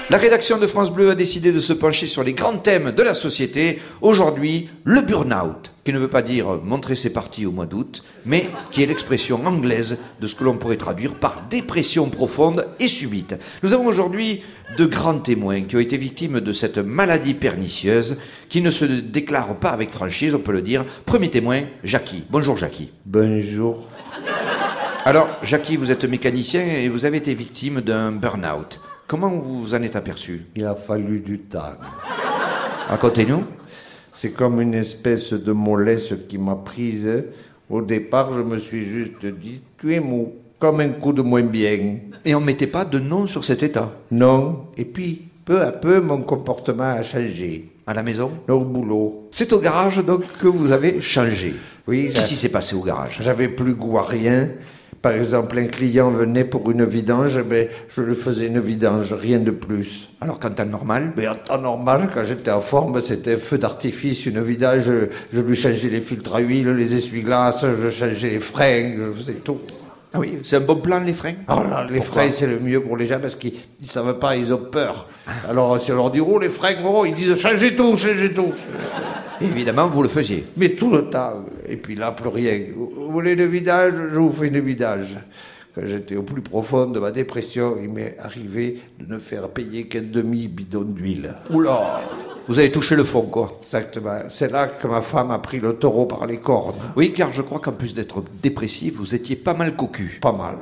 La rédaction de France Bleu a décidé de se pencher sur les grands thèmes de la société. Aujourd'hui, le burn-out, qui ne veut pas dire montrer ses parties au mois d'août, mais qui est l'expression anglaise de ce que l'on pourrait traduire par dépression profonde et subite. Nous avons aujourd'hui de grands témoins qui ont été victimes de cette maladie pernicieuse qui ne se déclare pas avec franchise, on peut le dire. Premier témoin, Jackie. Bonjour Jackie. Bonjour. Alors Jackie, vous êtes mécanicien et vous avez été victime d'un burn-out. Comment vous vous en êtes aperçu? Il a fallu du temps. Racontez-nous. C'est comme une espèce de mollesse qui m'a prise. Au départ, je me suis juste dit, tu es mou, comme un coup de moins bien. Et on ne mettait pas de nom sur cet état? Non. Et puis, peu à peu, mon comportement a changé. À la maison? Au boulot. C'est au garage donc que vous avez changé. Oui. Qu'est-ce qui s'est passé au garage? J'avais plus goût à rien. Par exemple, un client venait pour une vidange, je lui faisais une vidange, rien de plus. Alors qu'en temps normal? En temps normal, quand j'étais en forme, c'était feu d'artifice, une vidange, je lui changeais les filtres à huile, les essuie-glaces, je changeais les freins, je faisais tout. Ah oui, c'est un bon plan les freins? Oh là, les freins c'est le mieux pour les gens parce qu'ils ne savent pas, ils ont peur. Alors si on leur dit, oh les freins, oh, ils disent changez tout, changez tout. Évidemment, vous le faisiez. Mais tout le temps. Et puis là, plus rien. Vous voulez une vidange? Je vous fais une vidange. Quand j'étais au plus profond de ma dépression, il m'est arrivé de ne faire payer qu'un demi-bidon d'huile. Oula! Vous avez touché le fond, quoi. Exactement. C'est là que ma femme a pris le taureau par les cornes. Oui, car je crois qu'en plus d'être dépressif, vous étiez pas mal cocu. Pas mal.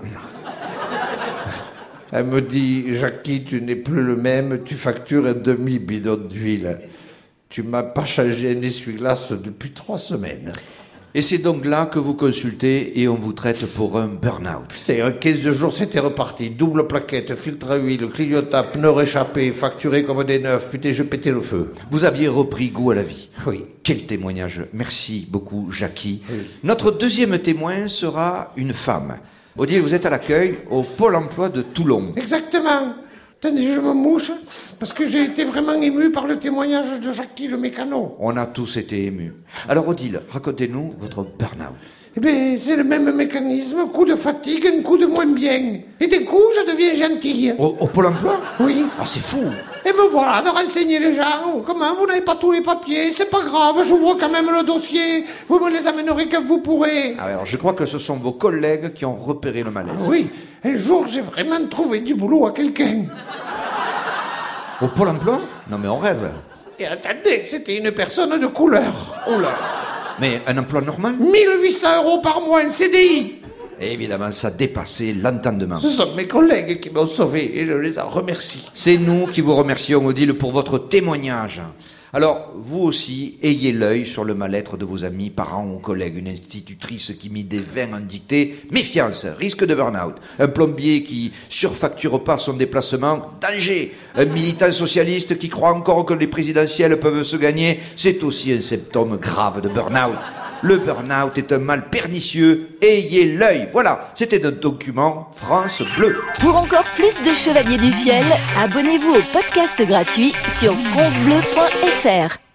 Elle me dit, Jackie, tu n'es plus le même, tu factures un demi-bidon d'huile. Tu m'as pas changé un essuie-glace depuis 3 semaines. Et c'est donc là que vous consultez et on vous traite pour un burn-out. Putain, en 15 jours, c'était reparti. Double plaquette, filtre à huile, clignotant, pneus réchappés, facturés comme des neufs. Putain, je pétais le feu. Vous aviez repris goût à la vie. Oui. Quel témoignage. Merci beaucoup, Jackie. Oui. Notre deuxième témoin sera une femme. Odile, vous êtes à l'accueil au Pôle emploi de Toulon. Exactement. Attendez, je me mouche, parce que j'ai été vraiment ému par le témoignage de Jackie le mécano. On a tous été émus. Alors Odile, racontez-nous votre burn-out. Eh bien, c'est le même mécanisme, coup de fatigue, un coup de moins bien. Et d'un coup, je deviens gentille. Au Pôle emploi? Oui. Ah, c'est fou. Et me voilà de renseigner les gens. Comment, vous n'avez pas tous les papiers? C'est pas grave, j'ouvre quand même le dossier. Vous me les amènerez quand vous pourrez. Ah, alors, je crois que ce sont vos collègues qui ont repéré le malaise. Oui, un jour, j'ai vraiment trouvé du boulot à quelqu'un. Au Pôle emploi? Non mais on rêve. Et attendez, c'était une personne de couleur. Oh là. Mais un emploi normal? 1800 € par mois, un CDI. Et évidemment, ça dépassait l'entendement. Ce sont mes collègues qui m'ont sauvé et je les en remercie. C'est nous qui vous remercions, Odile, pour votre témoignage. Alors, vous aussi, ayez l'œil sur le mal-être de vos amis, parents ou collègues. Une institutrice qui mit des vins en dictée, méfiance, risque de burn-out. Un plombier qui surfacture pas son déplacement, danger. Un militant socialiste qui croit encore que les présidentielles peuvent se gagner, c'est aussi un symptôme grave de burn-out. Le burn-out est un mal pernicieux, ayez l'œil. Voilà, c'était un document France Bleu. Pour encore plus de Chevaliers du Fiel, abonnez-vous au podcast gratuit sur francebleu.fr.